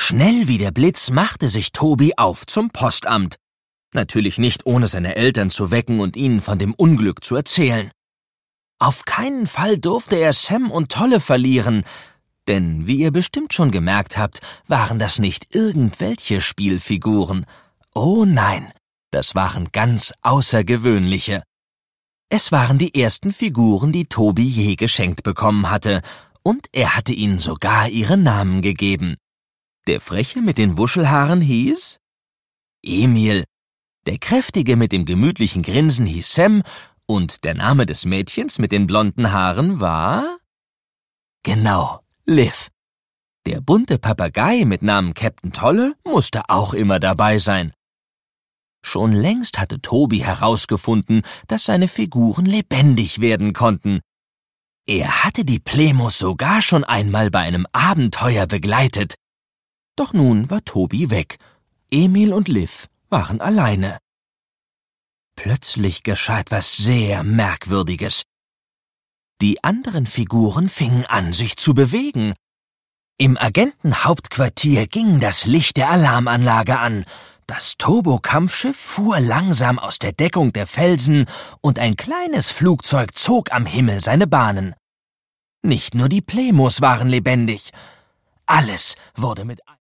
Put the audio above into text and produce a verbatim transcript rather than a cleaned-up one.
Schnell wie der Blitz machte sich Tobi auf zum Postamt. Natürlich nicht, ohne seine Eltern zu wecken und ihnen von dem Unglück zu erzählen. Auf keinen Fall durfte er Sam und Tolle verlieren, denn wie ihr bestimmt schon gemerkt habt, waren das nicht irgendwelche Spielfiguren. Oh nein, das waren ganz außergewöhnliche. Es waren die ersten Figuren, die Tobi je geschenkt bekommen hatte, und er hatte ihnen sogar ihre Namen gegeben. Der Freche mit den Wuschelhaaren hieß Emil, der Kräftige mit dem gemütlichen Grinsen hieß Sam, und der Name des Mädchens mit den blonden Haaren war… Genau, Liv. Der bunte Papagei mit Namen Captain Tolle musste auch immer dabei sein. Schon längst hatte Tobi herausgefunden, dass seine Figuren lebendig werden konnten. Er hatte die Plemos sogar schon einmal bei einem Abenteuer begleitet. Doch nun war Tobi weg. Emil und Liv waren alleine. Plötzlich geschah etwas sehr Merkwürdiges. Die anderen Figuren fingen an, sich zu bewegen. Im Agentenhauptquartier ging das Licht der Alarmanlage an. Das Turbokampfschiff fuhr langsam aus der Deckung der Felsen und ein kleines Flugzeug zog am Himmel seine Bahnen. Nicht nur die Plemos waren lebendig. Alles wurde mit